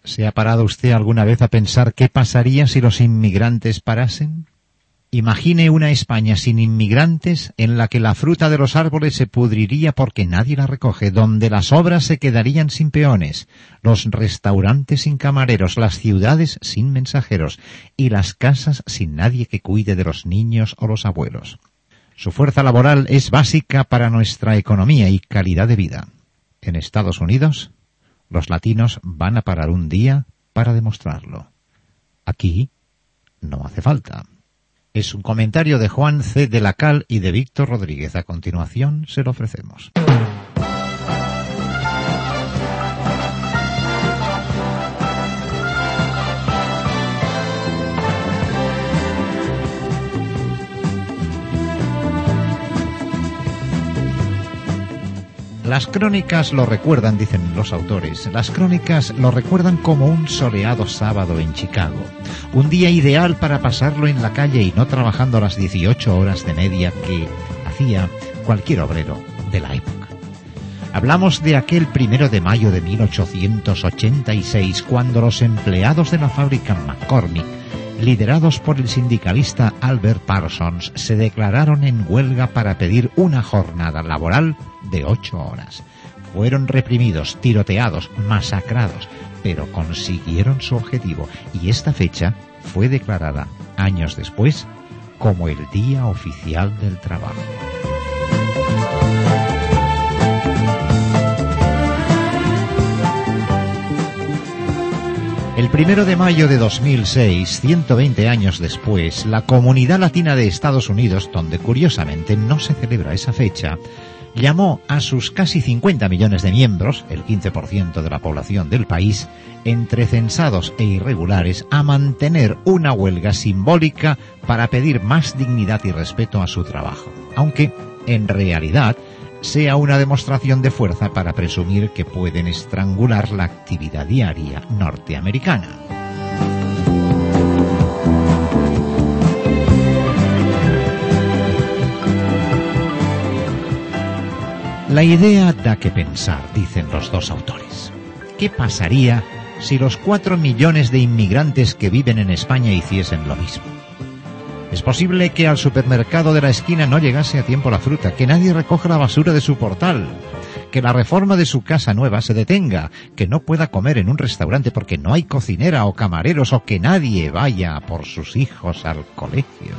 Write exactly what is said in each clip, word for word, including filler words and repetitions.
¿Se ha parado usted alguna vez a pensar qué pasaría si los inmigrantes parasen? Imagine una España sin inmigrantes en la que la fruta de los árboles se pudriría porque nadie la recoge, donde las obras se quedarían sin peones, los restaurantes sin camareros, las ciudades sin mensajeros y las casas sin nadie que cuide de los niños o los abuelos. Su fuerza laboral es básica para nuestra economía y calidad de vida. En Estados Unidos, los latinos van a parar un día para demostrarlo. Aquí no hace falta. Es un comentario de Juan C. de la Cal y de Víctor Rodríguez. A continuación se lo ofrecemos. Las crónicas lo recuerdan, dicen los autores, las crónicas lo recuerdan como un soleado sábado en Chicago. Un día ideal para pasarlo en la calle y no trabajando las dieciocho horas de media que hacía cualquier obrero de la época. Hablamos de aquel primero de mayo de mil ochocientos ochenta y seis, cuando los empleados de la fábrica McCormick, liderados por el sindicalista Albert Parsons, se declararon en huelga para pedir una jornada laboral de ocho horas. Fueron reprimidos, tiroteados, masacrados, pero consiguieron su objetivo y esta fecha fue declarada años después como el Día Oficial del Trabajo. El primero de mayo de dos mil seis, ciento veinte años después, la Comunidad Latina de Estados Unidos, donde curiosamente no se celebra esa fecha, llamó a sus casi cincuenta millones de miembros, el quince por ciento de la población del país, entre censados e irregulares, a mantener una huelga simbólica para pedir más dignidad y respeto a su trabajo, aunque, en realidad, sea una demostración de fuerza para presumir que pueden estrangular la actividad diaria norteamericana. La idea da que pensar, dicen los dos autores. ¿Qué pasaría si los cuatro millones de inmigrantes que viven en España hiciesen lo mismo? Es posible que al supermercado de la esquina no llegase a tiempo la fruta, que nadie recoja la basura de su portal, que la reforma de su casa nueva se detenga, que no pueda comer en un restaurante porque no hay cocinera o camareros, o que nadie vaya por sus hijos al colegio.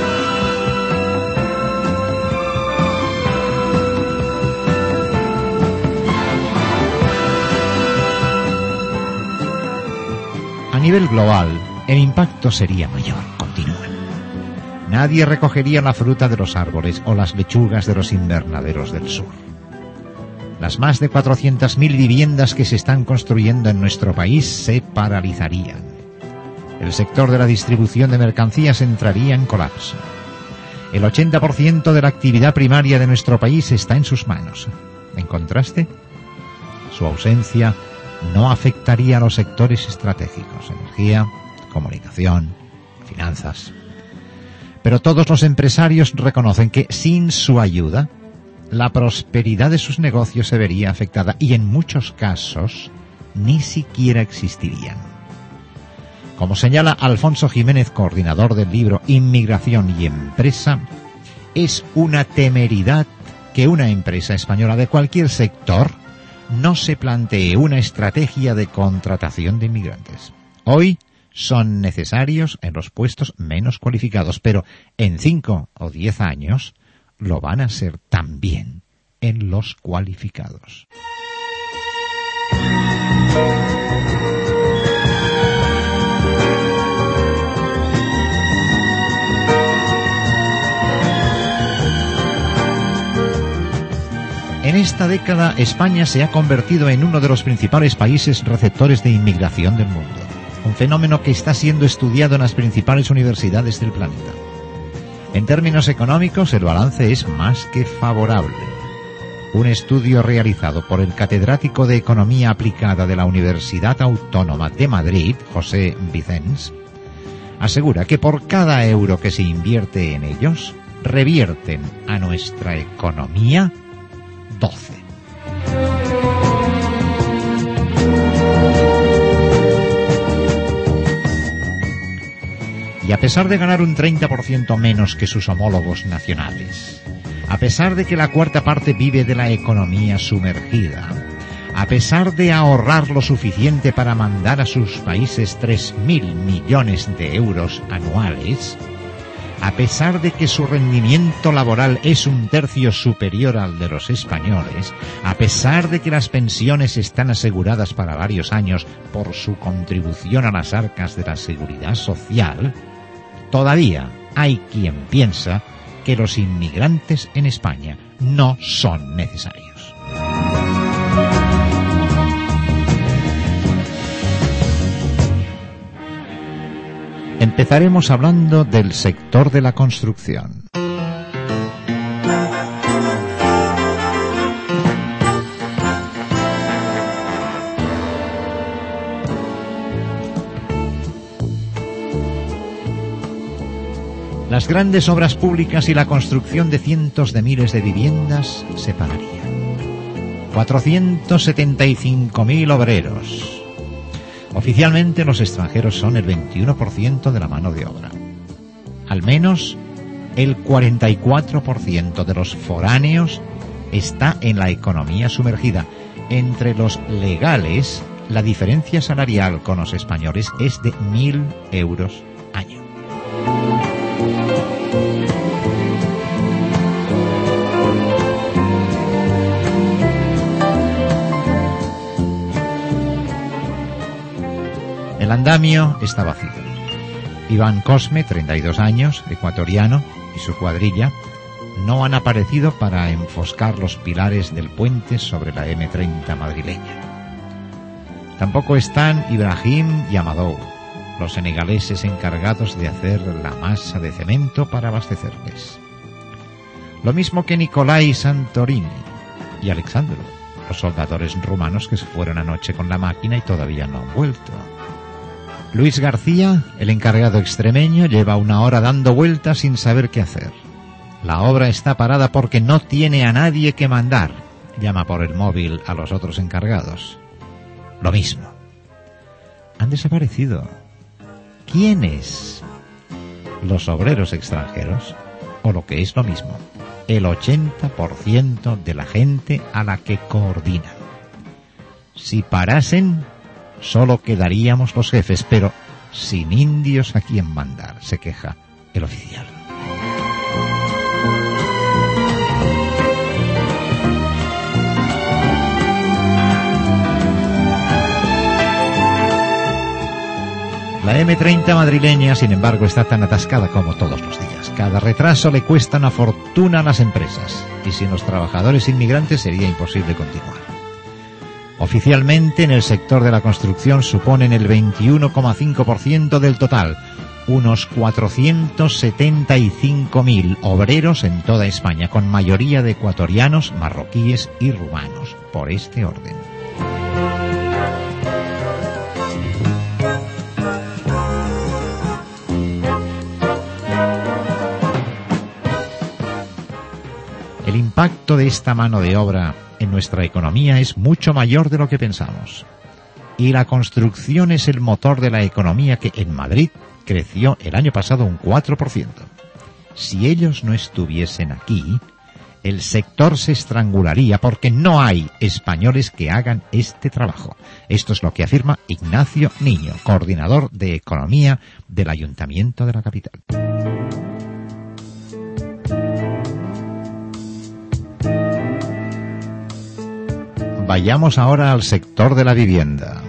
A nivel global, el impacto sería mayor, continúan. Nadie recogería la fruta de los árboles o las lechugas de los invernaderos del sur. Las más de cuatrocientas mil viviendas que se están construyendo en nuestro país se paralizarían. El sector de la distribución de mercancías entraría en colapso. El ochenta por ciento de la actividad primaria de nuestro país está en sus manos. En contraste, su ausencia no afectaría a los sectores estratégicos: energía, comunicación, finanzas. Pero todos los empresarios reconocen que sin su ayuda, la prosperidad de sus negocios se vería afectada y en muchos casos ni siquiera existirían. Como señala Alfonso Jiménez, coordinador del libro Inmigración y Empresa, es una temeridad que una empresa española de cualquier sector no se plantee una estrategia de contratación de inmigrantes. Hoy son necesarios en los puestos menos cualificados, pero en cinco o diez años lo van a ser también en los cualificados. En esta década, España se ha convertido en uno de los principales países receptores de inmigración del mundo. Un fenómeno que está siendo estudiado en las principales universidades del planeta. En términos económicos, el balance es más que favorable. Un estudio realizado por el catedrático de Economía Aplicada de la Universidad Autónoma de Madrid, José Vicens, asegura que por cada euro que se invierte en ellos, revierten a nuestra economía doce. a pesar de ganar un treinta por ciento menos que sus homólogos nacionales, a pesar de que la cuarta parte vive de la economía sumergida, a pesar de ahorrar lo suficiente para mandar a sus países tres mil millones de euros anuales, a pesar de que su rendimiento laboral es un tercio superior al de los españoles, a pesar de que las pensiones están aseguradas para varios años por su contribución a las arcas de la seguridad social, todavía hay quien piensa que los inmigrantes en España no son necesarios. Empezaremos hablando del sector de la construcción. Las grandes obras públicas y la construcción de cientos de miles de viviendas se pararían. cuatrocientos setenta y cinco mil obreros. Oficialmente los extranjeros son el veintiuno por ciento de la mano de obra. Al menos el cuarenta y cuatro por ciento de los foráneos está en la economía sumergida. Entre los legales, la diferencia salarial con los españoles es de mil euros año. El andamio está vacío. Iván Cosme, treinta y dos años, ecuatoriano, y su cuadrilla no han aparecido para enfoscar los pilares del puente sobre la eme treinta madrileña. Tampoco están Ibrahim y Amadou, los senegaleses encargados de hacer la masa de cemento para abastecerles. Lo mismo que Nicolai Santorini y Alexandru, los soldadores rumanos que se fueron anoche con la máquina y todavía no han vuelto. Luis García, el encargado extremeño, lleva una hora dando vueltas sin saber qué hacer. La obra está parada porque no tiene a nadie que mandar. Llama por el móvil a los otros encargados. Lo mismo. Han desaparecido. ¿Quiénes? ¿Los obreros extranjeros? O lo que es lo mismo, el ochenta por ciento de la gente a la que coordinan. Si parasen, solo quedaríamos los jefes, pero sin indios a quien mandar, se queja el oficial. La eme treinta madrileña, sin embargo, está tan atascada como todos los días. Cada retraso le cuesta una fortuna a las empresas, y sin los trabajadores inmigrantes sería imposible continuar. Oficialmente, en el sector de la construcción suponen el veintiuno coma cinco por ciento del total, unos cuatrocientos setenta y cinco mil obreros en toda España, con mayoría de ecuatorianos, marroquíes y rumanos, por este orden. El impacto de esta mano de obra en nuestra economía es mucho mayor de lo que pensamos. Y la construcción es el motor de la economía que en Madrid creció el año pasado un cuatro por ciento. Si ellos no estuviesen aquí, el sector se estrangularía porque no hay españoles que hagan este trabajo. Esto es lo que afirma Ignacio Niño, coordinador de economía del Ayuntamiento de la capital. Vayamos ahora al sector de la vivienda.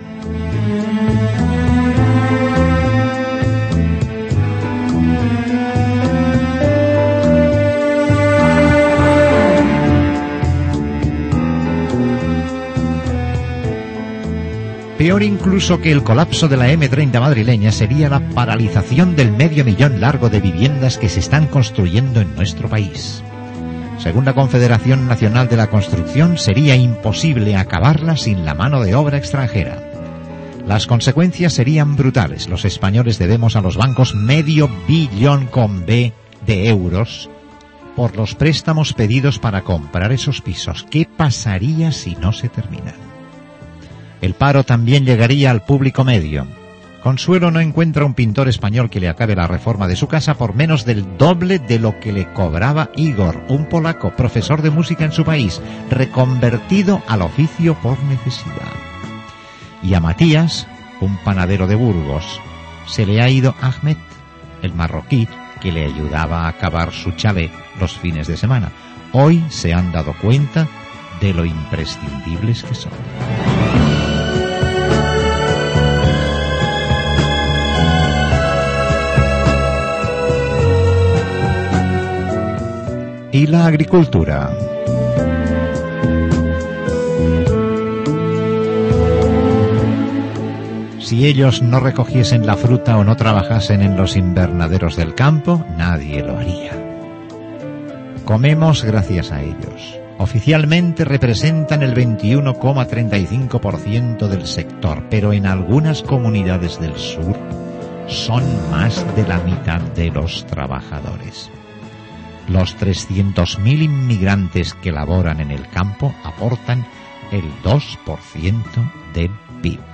Peor incluso que el colapso de la eme treinta madrileña sería la paralización del medio millón largo de viviendas que se están construyendo en nuestro país. Según la Confederación Nacional de la Construcción, sería imposible acabarla sin la mano de obra extranjera. Las consecuencias serían brutales. Los españoles debemos a los bancos medio billón con B de euros por los préstamos pedidos para comprar esos pisos. ¿Qué pasaría si no se terminan? El paro también llegaría al público medio, Consuelo no encuentra un pintor español que le acabe la reforma de su casa por menos del doble de lo que le cobraba Igor, un polaco, profesor de música en su país, reconvertido al oficio por necesidad. Y a Matías, un panadero de Burgos, se le ha ido Ahmed, el marroquí que le ayudaba a acabar su chalet los fines de semana. Hoy se han dado cuenta de lo imprescindibles que son. Y la agricultura. Si ellos no recogiesen la fruta o no trabajasen en los invernaderos del campo, nadie lo haría. Comemos gracias a ellos. Oficialmente representan el veintiuno coma treinta y cinco por ciento del sector, pero en algunas comunidades del sur son más de la mitad de los trabajadores. Los trescientos mil inmigrantes que laboran en el campo aportan el dos por ciento del P I B.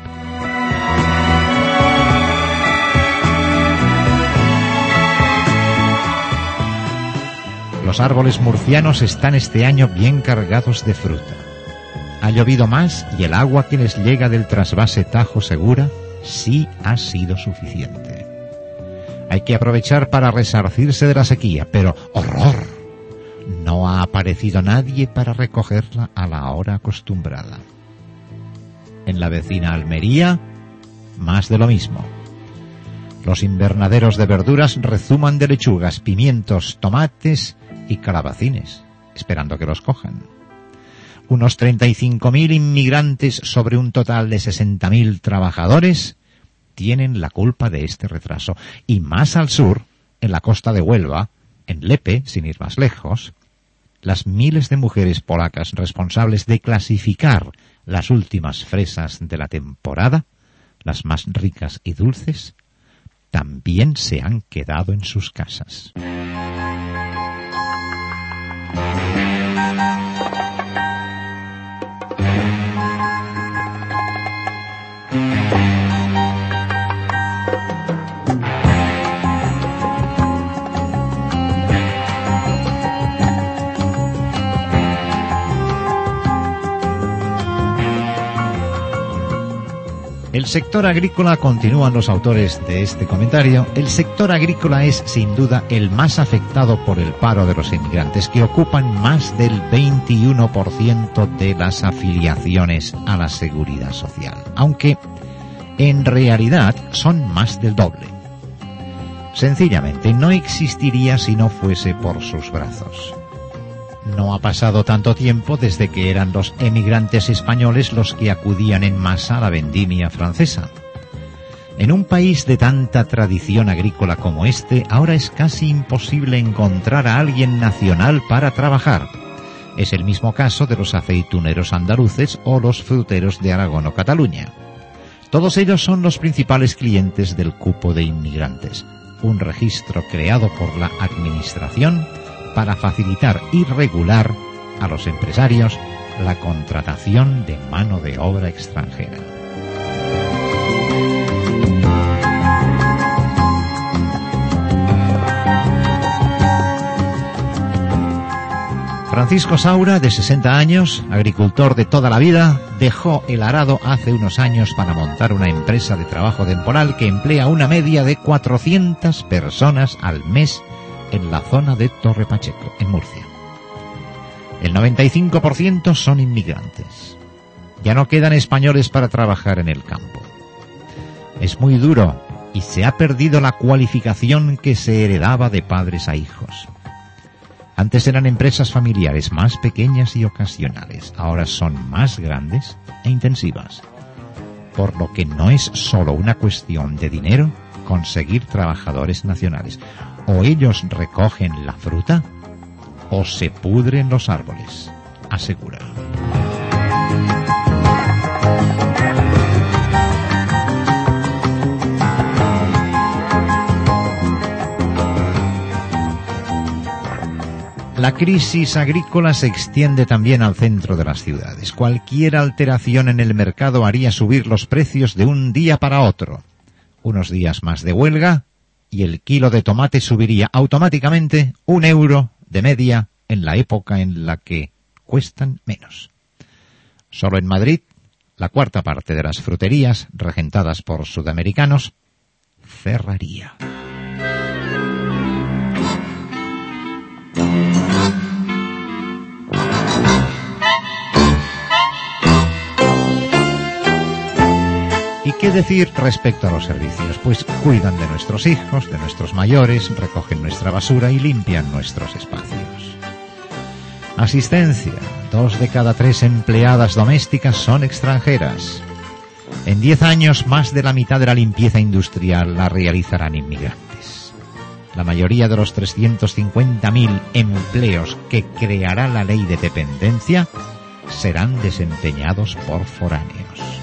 Los árboles murcianos están este año bien cargados de fruta. Ha llovido más y el agua que les llega del trasvase Tajo Segura sí ha sido suficiente. Hay que aprovechar para resarcirse de la sequía, pero ¡horror! No ha aparecido nadie para recogerla a la hora acostumbrada. En la vecina Almería, más de lo mismo. Los invernaderos de verduras rezuman de lechugas, pimientos, tomates y calabacines, esperando que los cojan. Unos treinta y cinco mil inmigrantes sobre un total de sesenta mil trabajadores tienen la culpa de este retraso. Y más al sur, en la costa de Huelva, en Lepe, sin ir más lejos, las miles de mujeres polacas responsables de clasificar las últimas fresas de la temporada, las más ricas y dulces, también se han quedado en sus casas. El sector agrícola, continúan los autores de este comentario, el sector agrícola es sin duda el más afectado por el paro de los inmigrantes, que ocupan más del veintiuno por ciento de las afiliaciones a la seguridad social, aunque en realidad son más del doble. Sencillamente no existiría si no fuese por sus brazos. No ha pasado tanto tiempo desde que eran los emigrantes españoles los que acudían en masa a la vendimia francesa. En un país de tanta tradición agrícola como este, ahora es casi imposible encontrar a alguien nacional para trabajar. Es el mismo caso de los aceituneros andaluces o los fruteros de Aragón o Cataluña. Todos ellos son los principales clientes del cupo de inmigrantes, un registro creado por la Administración para facilitar y regular a los empresarios la contratación de mano de obra extranjera. Francisco Saura, de sesenta años, agricultor de toda la vida, dejó el arado hace unos años para montar una empresa de trabajo temporal que emplea una media de cuatrocientas personas al mes en la zona de Torre Pacheco, en Murcia. El noventa y cinco por ciento son inmigrantes. Ya no quedan españoles para trabajar en el campo. Es muy duro y se ha perdido la cualificación que se heredaba de padres a hijos. Antes eran empresas familiares más pequeñas y ocasionales, ahora son más grandes e intensivas. Por lo que no es solo una cuestión de dinero conseguir trabajadores nacionales. O ellos recogen la fruta o se pudren los árboles, asegura. La crisis agrícola se extiende también al centro de las ciudades. Cualquier alteración en el mercado haría subir los precios de un día para otro. Unos días más de huelga y el kilo de tomate subiría automáticamente un euro de media en la época en la que cuestan menos. Solo en Madrid, la cuarta parte de las fruterías regentadas por sudamericanos cerraría. ¿Y qué decir respecto a los servicios? Pues cuidan de nuestros hijos, de nuestros mayores, recogen nuestra basura y limpian nuestros espacios. Asistencia. Dos de cada tres empleadas domésticas son extranjeras. En diez años, más de la mitad de la limpieza industrial la realizarán inmigrantes. La mayoría de los trescientos cincuenta mil empleos que creará la ley de dependencia serán desempeñados por foráneos.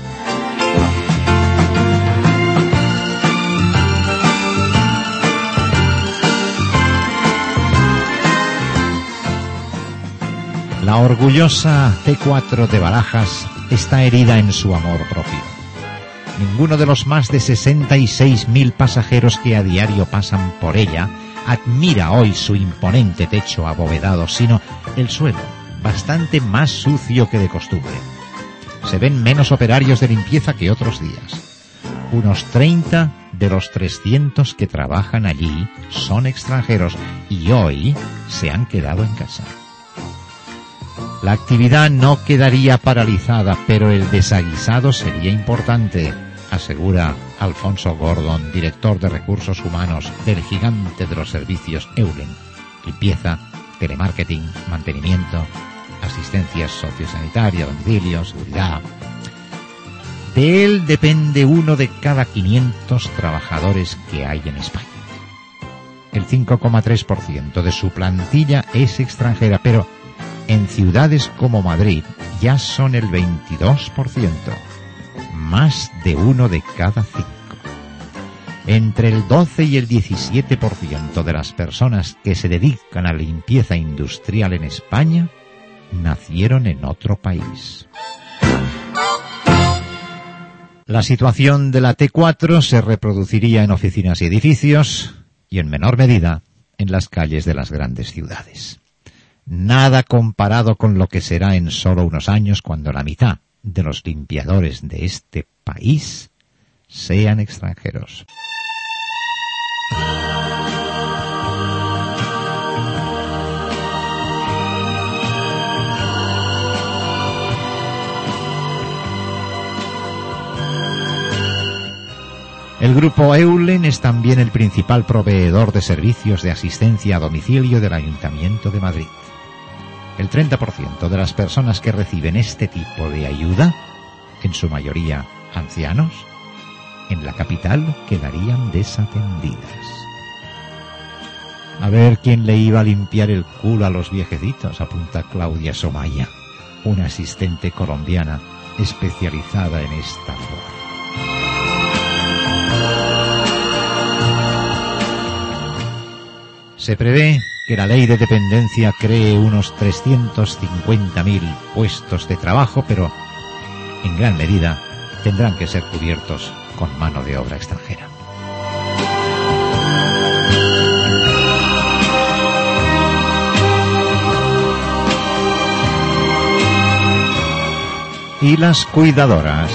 La orgullosa T cuatro de Barajas está herida en su amor propio. Ninguno de los más de sesenta y seis mil pasajeros que a diario pasan por ella admira hoy su imponente techo abovedado, sino el suelo, bastante más sucio que de costumbre. Se ven menos operarios de limpieza que otros días. Unos treinta de los trescientos que trabajan allí son extranjeros y hoy se han quedado en casa. La actividad no quedaría paralizada, pero el desaguisado sería importante, asegura Alfonso Gordon, director de Recursos Humanos del gigante de los servicios Eulen. Limpieza, telemarketing, mantenimiento, asistencia sociosanitaria, domicilio, seguridad. De él depende uno de cada quinientos trabajadores que hay en España. El cinco coma tres por ciento de su plantilla es extranjera, pero en ciudades como Madrid ya son el veintidós por ciento, más de uno de cada cinco. Entre el doce y el diecisiete por ciento de las personas que se dedican a la limpieza industrial en España nacieron en otro país. La situación de la T cuatro se reproduciría en oficinas y edificios y en menor medida en las calles de las grandes ciudades. Nada comparado con lo que será en solo unos años cuando la mitad de los limpiadores de este país sean extranjeros. El grupo Eulen es también el principal proveedor de servicios de asistencia a domicilio del Ayuntamiento de Madrid. El treinta por ciento de las personas que reciben este tipo de ayuda, en su mayoría ancianos, en la capital quedarían desatendidas. A ver quién le iba a limpiar el culo a los viejecitos, apunta Claudia Somaya, una asistente colombiana especializada en esta labor. Se prevé que la ley de dependencia cree unos trescientos cincuenta mil puestos de trabajo, pero en gran medida tendrán que ser cubiertos con mano de obra extranjera. Y las cuidadoras.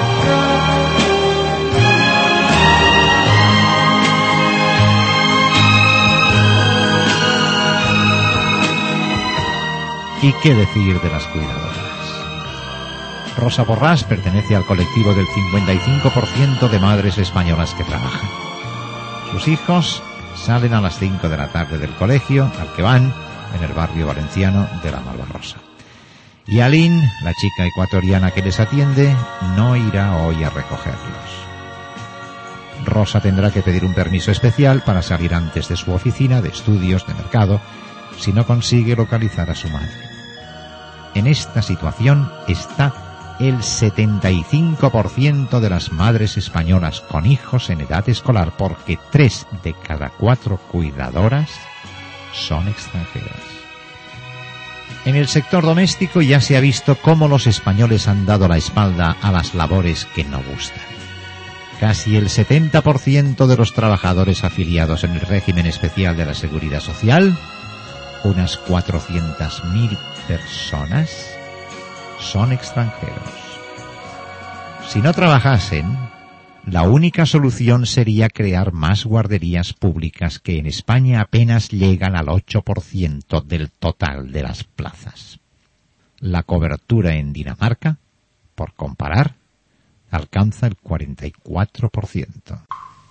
¿Y qué decir de las cuidadoras? Rosa Borrás pertenece al colectivo del cincuenta y cinco por ciento de madres españolas que trabajan. Sus hijos salen a las cinco de la tarde del colegio al que van en el barrio valenciano de la Malvarrosa. Y Aline, la chica ecuatoriana que les atiende, no irá hoy a recogerlos. Rosa tendrá que pedir un permiso especial para salir antes de su oficina de estudios de mercado si no consigue localizar a su madre. En esta situación está el setenta y cinco por ciento de las madres españolas con hijos en edad escolar, porque tres de cada cuatro cuidadoras son extranjeras. En el sector doméstico ya se ha visto cómo los españoles han dado la espalda a las labores que no gustan. Casi el setenta por ciento de los trabajadores afiliados en el régimen especial de la Seguridad Social, unas cuatrocientas mil personas, son extranjeros. Si no trabajasen, la única solución sería crear más guarderías públicas, que en España apenas llegan al ocho por ciento del total de las plazas. La cobertura en Dinamarca, por comparar, alcanza el cuarenta y cuatro por ciento.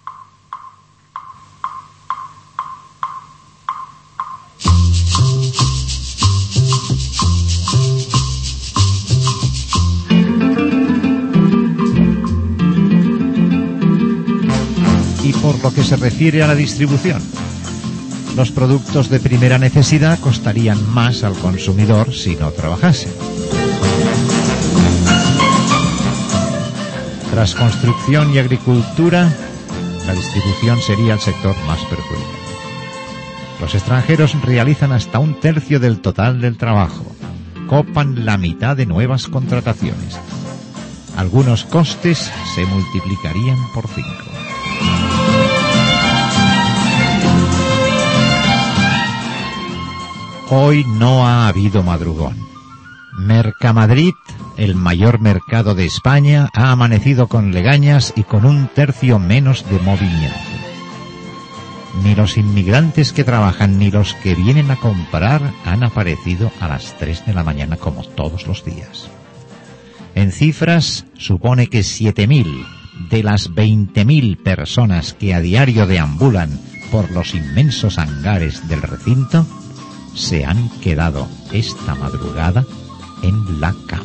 Y por lo que se refiere a la distribución, los productos de primera necesidad costarían más al consumidor si no trabajasen. Tras construcción y agricultura, la distribución sería el sector más perjudicado. Los extranjeros realizan hasta un tercio del total del trabajo, copan la mitad de nuevas contrataciones. Algunos costes se multiplicarían por cinco. Hoy no ha habido madrugón. Mercamadrid, el mayor mercado de España, ha amanecido con legañas y con un tercio menos de movimiento. Ni los inmigrantes que trabajan ni los que vienen a comprar han aparecido a las tres de la mañana como todos los días. En cifras, supone que siete mil de las veinte mil personas que a diario deambulan por los inmensos hangares del recinto se han quedado esta madrugada en la cama.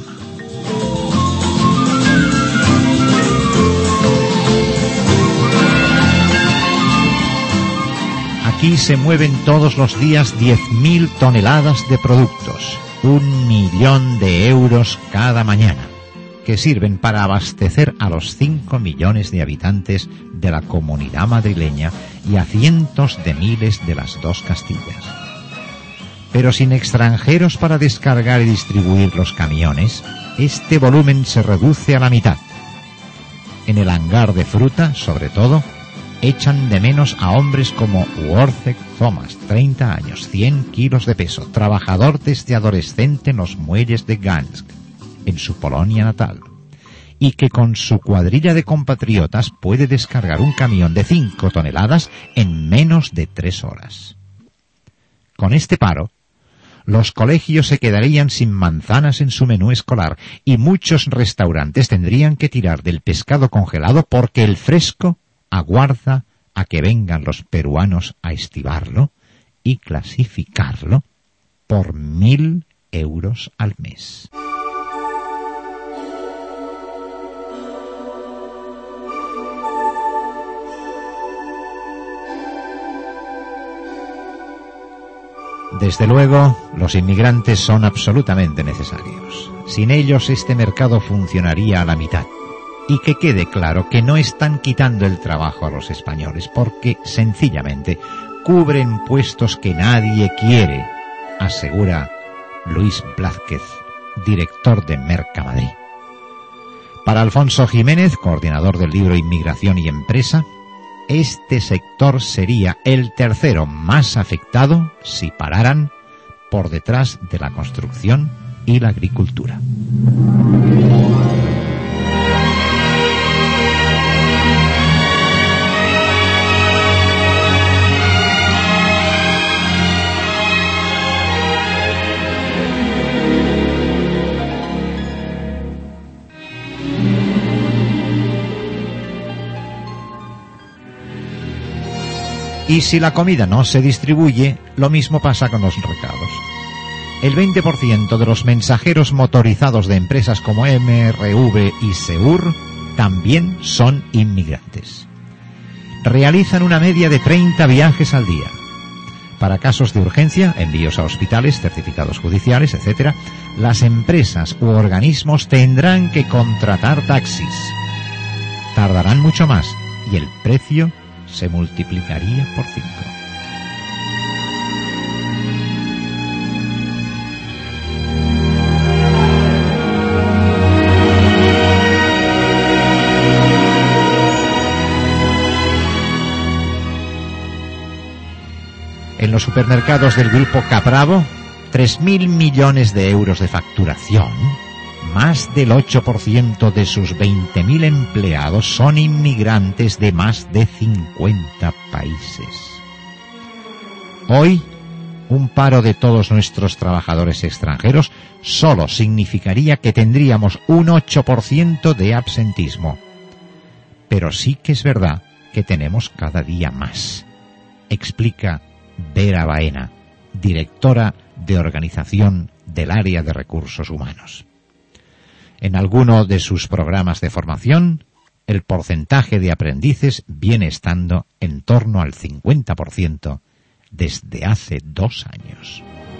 Aquí se mueven todos los días diez mil toneladas de productos, un millón de euros cada mañana, que sirven para abastecer a los cinco millones de habitantes de la Comunidad madrileña y a cientos de miles de las dos Castillas. Pero sin extranjeros para descargar y distribuir los camiones, este volumen se reduce a la mitad. En el hangar de fruta, sobre todo, echan de menos a hombres como Worcek Thomas, treinta años, cien kilos de peso, trabajador desde adolescente en los muelles de Gdansk, en su Polonia natal, y que con su cuadrilla de compatriotas puede descargar un camión de cinco toneladas en menos de tres horas. Con este paro, los colegios se quedarían sin manzanas en su menú escolar y muchos restaurantes tendrían que tirar del pescado congelado porque el fresco aguarda a que vengan los peruanos a estibarlo y clasificarlo por mil euros al mes. Desde luego, los inmigrantes son absolutamente necesarios. Sin ellos, este mercado funcionaría a la mitad. Y que quede claro que no están quitando el trabajo a los españoles, porque, sencillamente, cubren puestos que nadie quiere, asegura Luis Blázquez, director de Mercamadrid. Para Alfonso Jiménez, coordinador del libro Inmigración y Empresa, este sector sería el tercero más afectado si pararan por detrás de la construcción y la agricultura. Y si la comida no se distribuye, lo mismo pasa con los recados. El veinte por ciento de los mensajeros motorizados de empresas como M R V y Seur también son inmigrantes. Realizan una media de treinta viajes al día. Para casos de urgencia, envíos a hospitales, certificados judiciales, etcétera, las empresas u organismos tendrán que contratar taxis. Tardarán mucho más y el precio se multiplicaría por cinco. los supermercados del grupo Capravo, tres mil millones de euros de facturación, más del ocho por ciento de sus veinte mil empleados son inmigrantes de más de cincuenta países. Hoy, un paro de todos nuestros trabajadores extranjeros solo significaría que tendríamos un ocho por ciento de absentismo. Pero sí que es verdad que tenemos cada día más, explica Vera Baena, directora de organización del área de recursos humanos. En alguno de sus programas de formación, el porcentaje de aprendices viene estando en torno al cincuenta por ciento desde hace dos años.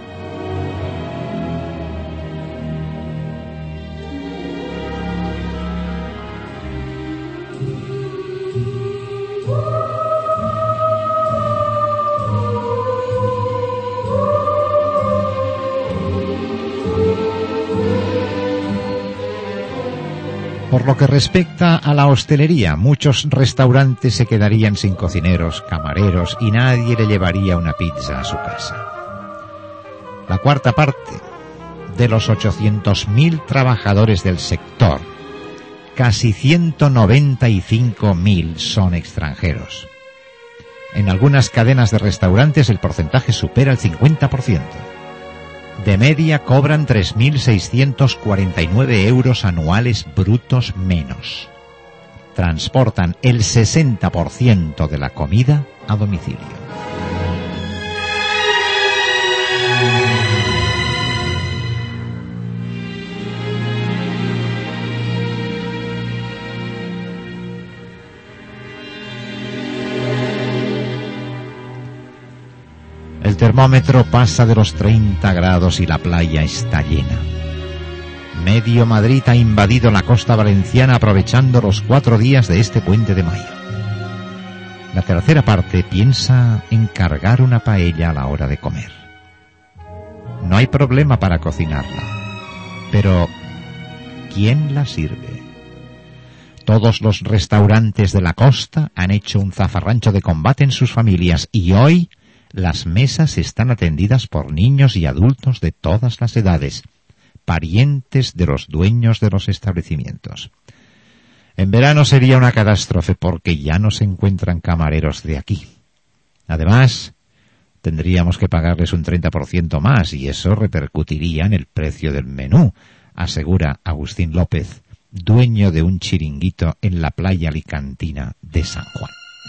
Por lo que respecta a la hostelería, muchos restaurantes se quedarían sin cocineros, camareros y nadie le llevaría una pizza a su casa. La cuarta parte de los ochocientos mil trabajadores del sector, casi ciento noventa y cinco mil son extranjeros. En algunas cadenas de restaurantes el porcentaje supera el cincuenta por ciento. De media cobran tres mil seiscientos cuarenta y nueve euros anuales brutos menos. Transportan el sesenta por ciento de la comida a domicilio. El termómetro pasa de los treinta grados y la playa está llena. Medio Madrid ha invadido la costa valenciana aprovechando los cuatro días de este puente de mayo. La tercera parte piensa encargar una paella a la hora de comer. No hay problema para cocinarla, pero ¿quién la sirve? Todos los restaurantes de la costa han hecho un zafarrancho de combate en sus familias y hoy las mesas están atendidas por niños y adultos de todas las edades, parientes de los dueños de los establecimientos. En verano sería una catástrofe porque ya no se encuentran camareros de aquí. Además, tendríamos que pagarles un treinta por ciento más y eso repercutiría en el precio del menú, asegura Agustín López, dueño de un chiringuito en la playa alicantina de San Juan.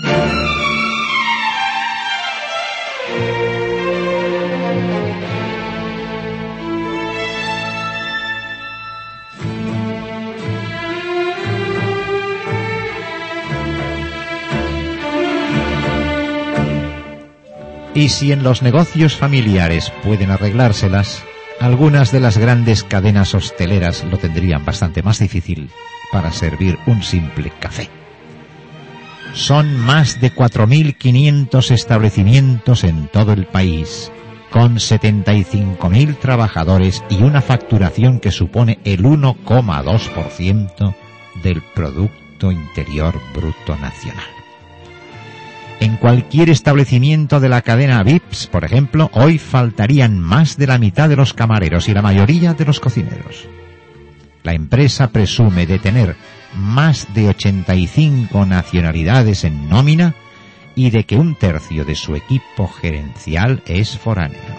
Y si en los negocios familiares pueden arreglárselas, algunas de las grandes cadenas hosteleras lo tendrían bastante más difícil para servir un simple café. Son más de cuatro mil quinientos establecimientos en todo el país, con setenta y cinco mil trabajadores y una facturación que supone el uno coma dos por ciento del Producto Interior Bruto Nacional. En cualquier establecimiento de la cadena Vips, por ejemplo, hoy faltarían más de la mitad de los camareros y la mayoría de los cocineros. La empresa presume de tener más de ochenta y cinco nacionalidades en nómina y de que un tercio de su equipo gerencial es foráneo.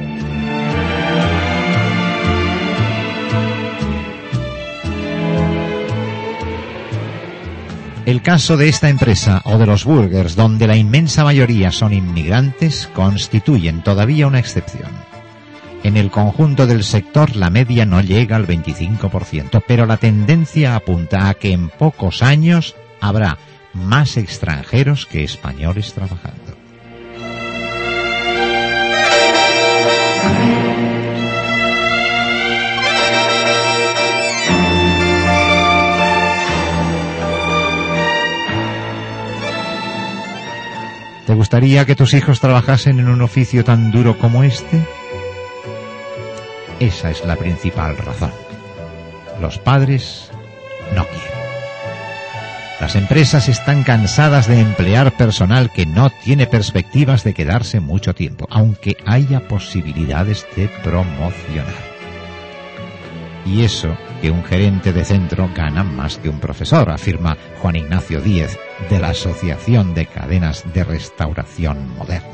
El caso de esta empresa o de los burgers, donde la inmensa mayoría son inmigrantes, constituyen todavía una excepción. En el conjunto del sector la media no llega al veinticinco por ciento, pero la tendencia apunta a que en pocos años habrá más extranjeros que españoles trabajando. ¿Te gustaría que tus hijos trabajasen en un oficio tan duro como este? Esa es la principal razón. Los padres no quieren. Las empresas están cansadas de emplear personal que no tiene perspectivas de quedarse mucho tiempo, aunque haya posibilidades de promocionar. Y eso que un gerente de centro gana más que un profesor, afirma Juan Ignacio Díez, de la Asociación de Cadenas de Restauración Moderna.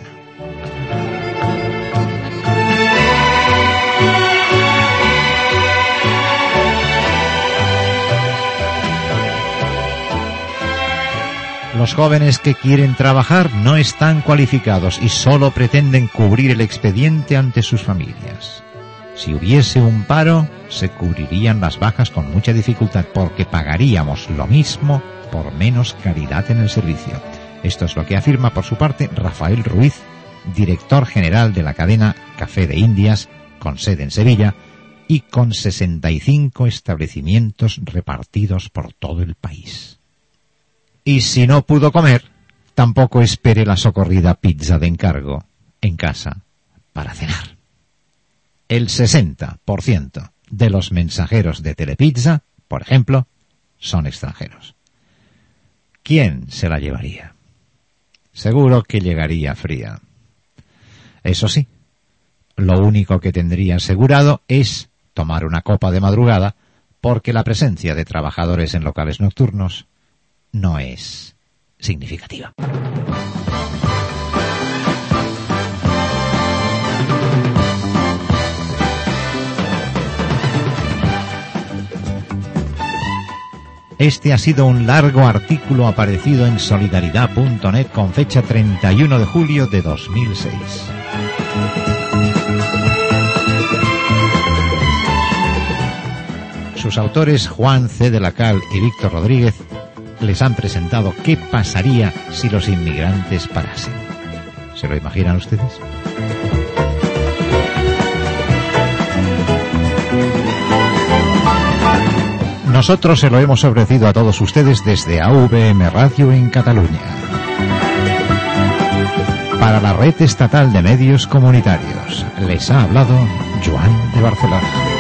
Los jóvenes que quieren trabajar no están cualificados y solo pretenden cubrir el expediente ante sus familias. Si hubiese un paro, se cubrirían las bajas con mucha dificultad porque pagaríamos lo mismo por menos calidad en el servicio. Esto es lo que afirma por su parte Rafael Ruiz, director general de la cadena Café de Indias, con sede en Sevilla y con sesenta y cinco establecimientos repartidos por todo el país. Y si no pudo comer, tampoco espere la socorrida pizza de encargo en casa para cenar. El sesenta por ciento de los mensajeros de Telepizza, por ejemplo, son extranjeros. ¿Quién se la llevaría? Seguro que llegaría fría. Eso sí, lo único que tendría asegurado es tomar una copa de madrugada, porque la presencia de trabajadores en locales nocturnos no es significativa. Este ha sido un largo artículo aparecido en solidaridad punto net con fecha treinta y uno de julio de dos mil seis. Sus autores, Juan C. de la Cal y Víctor Rodríguez, les han presentado qué pasaría si los inmigrantes parasen. ¿Se lo imaginan ustedes? Nosotros se lo hemos ofrecido a todos ustedes desde A V M Radio en Cataluña. Para la Red Estatal de Medios Comunitarios, les ha hablado Joan de Barcelona.